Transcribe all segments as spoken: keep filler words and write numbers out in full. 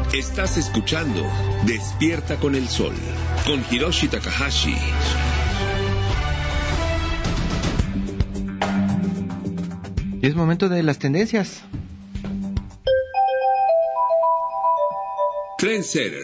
Estás escuchando Despierta con el Sol, con Hiroshi Takahashi. Y es momento de las tendencias. Trendsetter.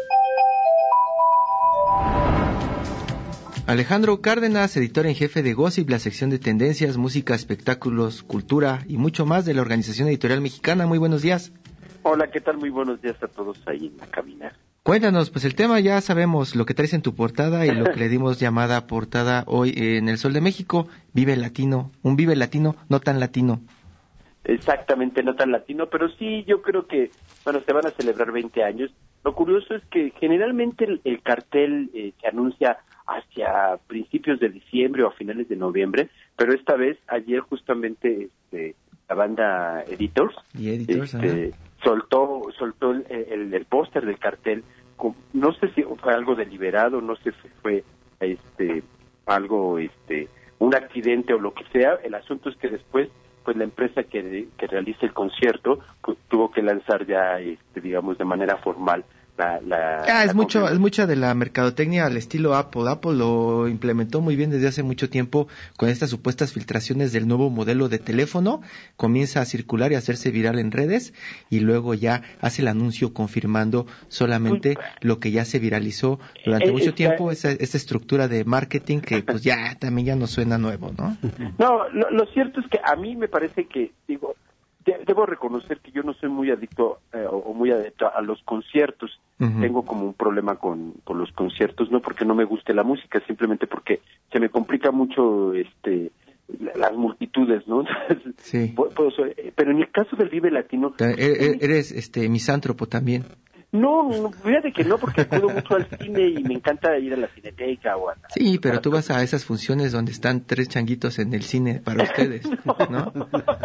Alejandro Cárdenas, editor en jefe de Gossip, la sección de tendencias, música, espectáculos, cultura y mucho más de la Organización Editorial Mexicana. Muy buenos días. Hola, ¿qué tal? Muy buenos días a todos ahí en la cabina. Cuéntanos, pues el tema ya sabemos, lo que traes en tu portada y lo que le dimos llamada portada hoy en El Sol de México, Vive Latino, un Vive Latino no tan latino. Exactamente, no tan latino, pero sí, yo creo que, bueno, se van a celebrar veinte años. Lo curioso es que generalmente el, el cartel eh, se anuncia hacia principios de diciembre o a finales de noviembre, pero esta vez, ayer justamente este, la banda Editors, y Editors este, soltó soltó el, el, el póster del cartel. No sé si fue algo deliberado, no sé si fue este algo este un accidente o lo que sea. El asunto es que después pues la empresa que, que realiza el concierto pues, tuvo que lanzar ya este digamos de manera formal la, la, ah, es la mucho es mucha de la mercadotecnia al estilo Apple. Apple lo implementó muy bien desde hace mucho tiempo con estas supuestas filtraciones del nuevo modelo de teléfono. Comienza a circular y a hacerse viral en redes y luego ya hace el anuncio confirmando solamente lo que ya se viralizó durante eh, mucho está... tiempo, esa, esa estructura de marketing que pues ya también ya nos suena nuevo, ¿no? No, lo, lo cierto es que a mí me parece que, digo, debo reconocer que yo no soy muy adicto eh, o muy adicto a los conciertos. Uh-huh. Tengo como un problema con, con los conciertos, no porque no me guste la música, simplemente porque se me complica mucho este las multitudes, ¿no? Sí. Pero en el caso del Vive Latino... Eres, eres este misántropo también. No, no, fíjate que no, porque acudo mucho al cine y me encanta ir a la Cineteca o a la... Sí, pero tú vas a esas funciones donde están tres changuitos en el cine para ustedes, ¿no?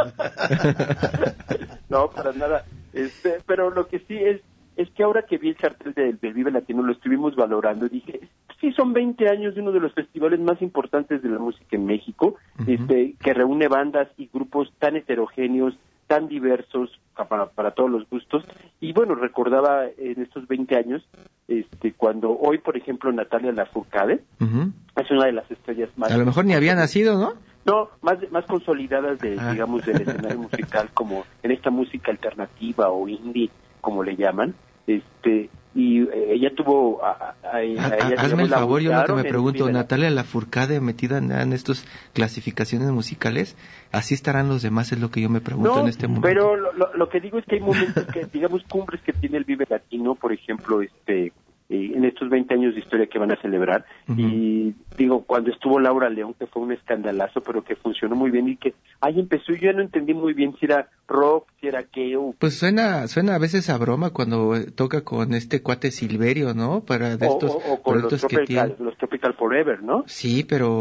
No, para nada. Este, pero lo que sí es es que ahora que vi el cartel del, del Vive Latino lo estuvimos valorando y dije, sí, son veinte años de uno de los festivales más importantes de la música en México, uh-huh. este, que reúne bandas y grupos tan heterogéneos, tan diversos para, para todos los gustos. Y bueno, recordaba en estos veinte años, este, cuando hoy, por ejemplo, Natalia Lafourcade uh-huh. es una de las estrellas más... A lo mejor ni había nacido, ¿no? No, más más consolidadas de, ah. digamos, del escenario musical, como en esta música alternativa o indie, como le llaman, este... y eh, ella tuvo a, a, a ella, hazme el favor, yo lo que me pregunto, en... Natalia Lafourcade metida en, en estas clasificaciones musicales, así estarán los demás, es lo que yo me pregunto no, en este momento. Pero lo, lo, lo que digo es que hay momentos que, digamos, cumbres que tiene el Vive Latino, por ejemplo, este eh, en estos veinte años de historia que van a celebrar, uh-huh. y digo, cuando estuvo Laura León, que fue un escandalazo, pero que funcionó muy bien y que ahí empezó, yo ya no entendí muy bien si era rock, si era qué. O... Pues suena suena a veces a broma cuando toca con este cuate Silverio, ¿no? Para de estos o, o, o con productos los tropical, que tienen... los Tropical Forever, ¿no? Sí,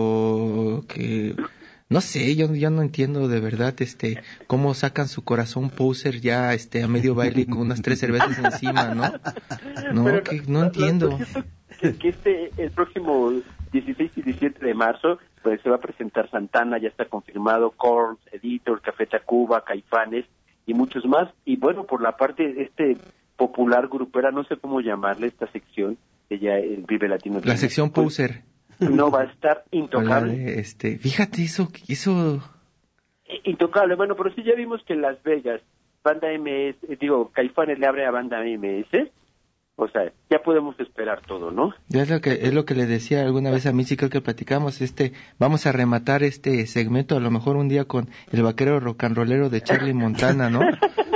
pero que... No sé, yo yo no entiendo de verdad este cómo sacan su corazón poser ya este a medio baile con unas tres cervezas encima, ¿no? No, pero que no, no entiendo. Lo, lo que, que este el próximo dieciséis y diecisiete de marzo pues se va a presentar Santana, ya está confirmado, Korn, Editor, Café Tacuba, Caifanes y muchos más. Y bueno, por la parte de este popular grupera, no sé cómo llamarle esta sección, que ya el Vive Latino. La sección pues, poser. No, va a estar intocable. De, este, fíjate, eso, eso... Intocable, bueno, pero sí ya vimos que en Las Vegas, Banda M S, digo, Caifanes le abre a Banda M S, o sea, ya podemos esperar todo, ¿no? Ya es lo que, es lo que le decía alguna vez a mí, sí creo que platicamos, este, vamos a rematar este segmento a lo mejor un día con el vaquero rock and rollero de Charlie Montana, ¿no?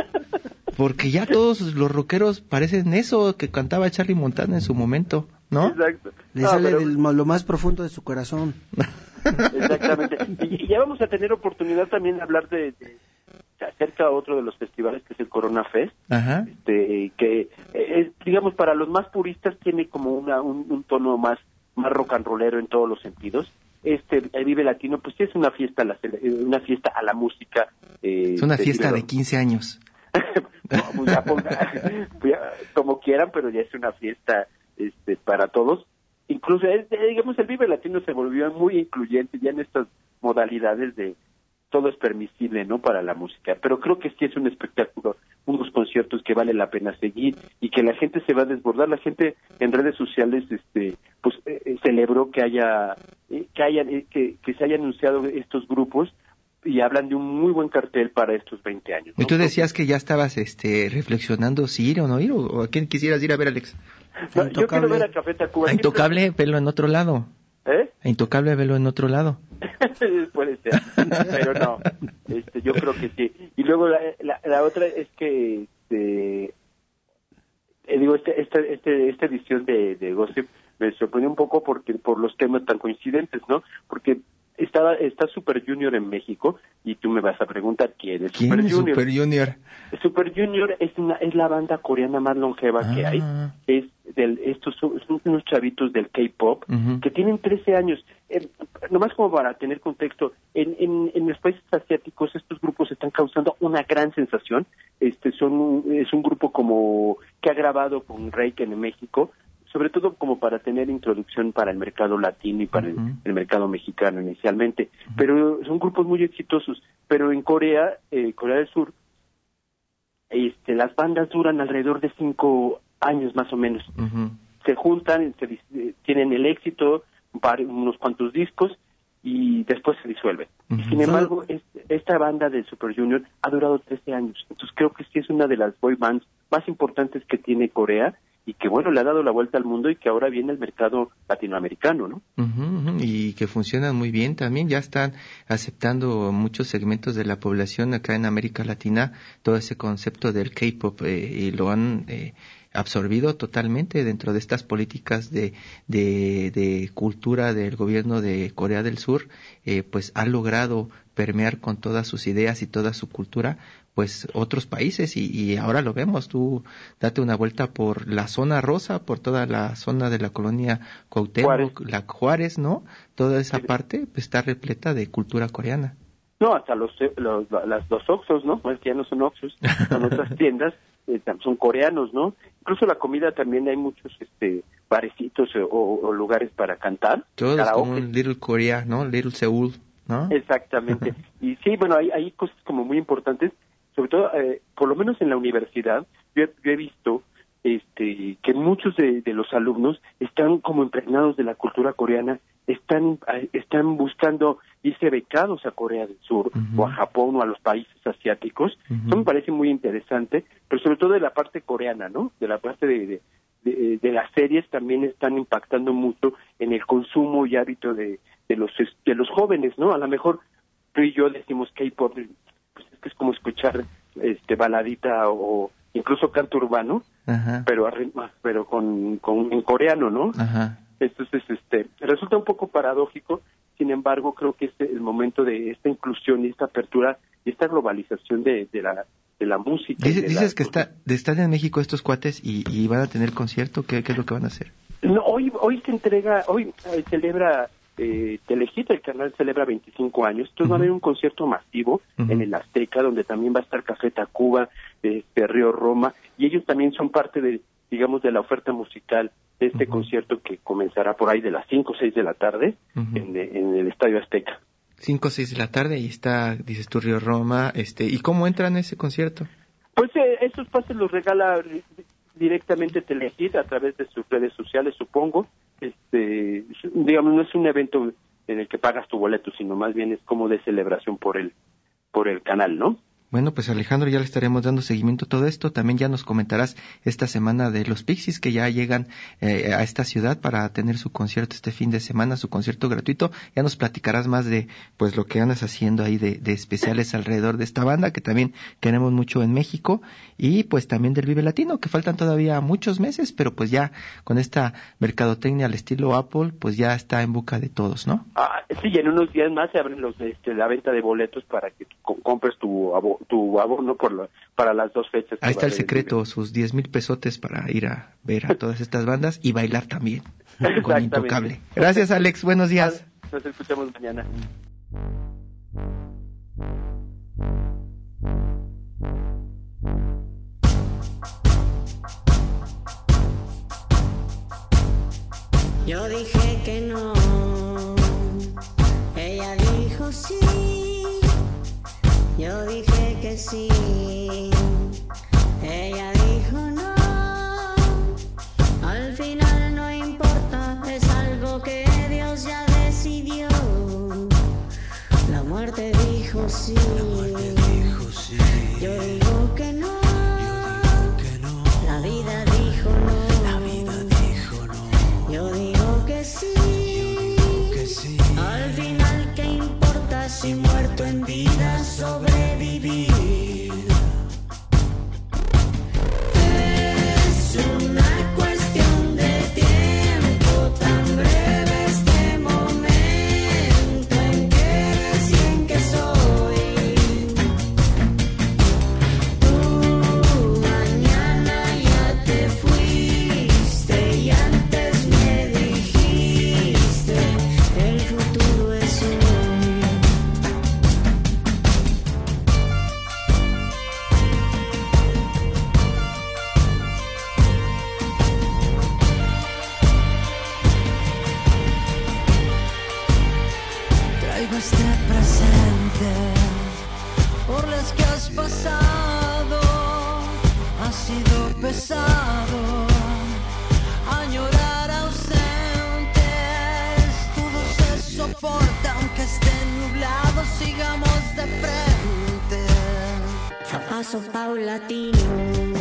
Porque ya todos los rockeros parecen eso que cantaba Charlie Montana en su momento, ¿no? Exacto. Le no, sale pero... de lo más profundo de su corazón. Exactamente. Y, y ya vamos a tener oportunidad también de hablar de, de, de acerca a otro de los festivales que es el Corona Fest. Ajá. Este, que es, digamos, para los más puristas tiene como una, un, un tono más, más rock and rollero en todos los sentidos. Este, el Vive Latino, pues sí es una fiesta, a la, una fiesta a la música. Eh, es una de fiesta dinero. de quince años. No, ya ponga, como quieran, pero ya es una fiesta este, para todos. Incluso, digamos, el Vive Latino se volvió muy incluyente ya en estas modalidades de todo es permisible, ¿no?, para la música. Pero creo que sí es un espectáculo, unos conciertos conciertos que vale la pena seguir y que la gente se va a desbordar. La gente en redes sociales este pues eh, celebró que haya eh, que hayan eh, que, que se hayan anunciado estos grupos y hablan de un muy buen cartel para estos veinte años, ¿no? Y tú decías que ya estabas este reflexionando si ir o no ir, o a quién quisieras ir a ver, Alex. No, yo quiero ver a Café Tacuba. A Intocable, verlo en otro lado. ¿Eh? A Intocable, verlo en otro lado. Puede ser, pero no, este, yo creo que sí. Y luego la, la, la otra es que, este, eh, digo, este, este, este, esta edición de, de Gossip me sorprendió un poco porque por los temas tan coincidentes, ¿no? Porque estaba está Super Junior en México y tú me vas a preguntar quién es ¿Quién Super es Junior. Super Junior? Super Junior es una es la banda coreana más longeva ah. que hay. Es del estos son, son unos chavitos del K-pop uh-huh. que tienen trece años. Eh, nomás como para tener contexto, en, en en los países asiáticos estos grupos están causando una gran sensación. Este son es un grupo como que ha grabado con Reik en México, sobre todo como para tener introducción para el mercado latino y para uh-huh. el, el mercado mexicano inicialmente, uh-huh. pero son grupos muy exitosos. Pero en Corea, eh, Corea del Sur, este, las bandas duran alrededor de cinco años más o menos. Uh-huh. Se juntan, se, eh, tienen el éxito, unos cuantos discos y después se disuelven. Uh-huh. Sin embargo, es, esta banda de Super Junior ha durado trece años. Entonces creo que sí es una de las boy bands más importantes que tiene Corea, y que bueno, le ha dado la vuelta al mundo y que ahora viene el mercado latinoamericano, ¿no? Uh-huh, uh-huh. Y que funcionan muy bien también, ya están aceptando muchos segmentos de la población acá en América Latina, todo ese concepto del K-pop, eh, y lo han eh, absorbido totalmente dentro de estas políticas de, de, de cultura del gobierno de Corea del Sur, eh, pues ha logrado permear con todas sus ideas y toda su cultura pues otros países y, y ahora lo vemos. Tú date una vuelta por la zona rosa, por toda la zona de la colonia Cuauhtémoc, Juárez. la Juárez, ¿no? Toda esa sí. parte pues, está repleta de cultura coreana. No, hasta los los, las, los Oxxos, ¿no? Es que ya no son Oxxos, son otras tiendas, eh, son coreanos, ¿no? Incluso la comida también hay muchos este barecitos o, o lugares para cantar. Todos como un Little Korea, ¿no? Little Seúl, ¿no? Exactamente. Y sí, bueno, hay, hay cosas como muy importantes. Sobre todo, eh, por lo menos en la universidad, yo he, yo he visto este, que muchos de, de los alumnos están como impregnados de la cultura coreana, están están buscando irse becados a Corea del Sur uh-huh. o a Japón o a los países asiáticos. Uh-huh. Eso me parece muy interesante, pero sobre todo de la parte coreana, ¿no? De la parte de, de, de, de las series también están impactando mucho en el consumo y hábito de, de los de los jóvenes, ¿no? A lo mejor tú y yo decimos K-pop, pues es que es como escuchar este baladita o incluso canto urbano, Ajá. pero pero con, con en coreano, ¿no? Ajá. Entonces este resulta un poco paradójico. Sin embargo, creo que es el momento de esta inclusión y esta apertura y esta globalización de, de la de la música. Dices, de dices la, que está de estar en México estos cuates y, y van a tener concierto. ¿Qué, qué es lo que van a hacer? No, hoy hoy se entrega, hoy eh, celebra Eh, Telehit, el canal celebra veinticinco años, entonces uh-huh. va a haber un concierto masivo uh-huh. en el Azteca, donde también va a estar Café Tacuba, este, Río Roma, y ellos también son parte de, digamos, de la oferta musical de este uh-huh. concierto que comenzará por ahí de las cinco o seis de la tarde uh-huh. en, en el Estadio Azteca. cinco o seis de la tarde y está, dices tú, Río Roma, este, ¿y cómo entran a ese concierto? Pues eh, esos pases los regala directamente Telehit a través de sus redes sociales, supongo. Este, digamos, no es un evento en el que pagas tu boleto, sino más bien es como de celebración por el por el canal, ¿no? Bueno, pues Alejandro, ya le estaremos dando seguimiento a todo esto. También ya nos comentarás esta semana de los Pixies que ya llegan eh, a esta ciudad para tener su concierto este fin de semana, su concierto gratuito. Ya nos platicarás más de pues lo que andas haciendo ahí de, de especiales alrededor de esta banda, que también queremos mucho en México, y pues también del Vive Latino, que faltan todavía muchos meses, pero pues ya con esta mercadotecnia al estilo Apple, pues ya está en boca de todos, ¿no? Ah, sí, y en unos días más se abren los este, la venta de boletos para que co- compres tu abo- tu abono por la, para las dos fechas. Ahí está el secreto, sus diez mil pesotes para ir a ver a todas estas bandas y bailar también con Intocable. Gracias, Alex, buenos días. Nos escuchamos mañana. Yo dije que no, ella dijo sí. Yo dije que sí, ella pesado, añorar ausentes, todo se soporta aunque esté nublado, sigamos de frente, a paso paulatino.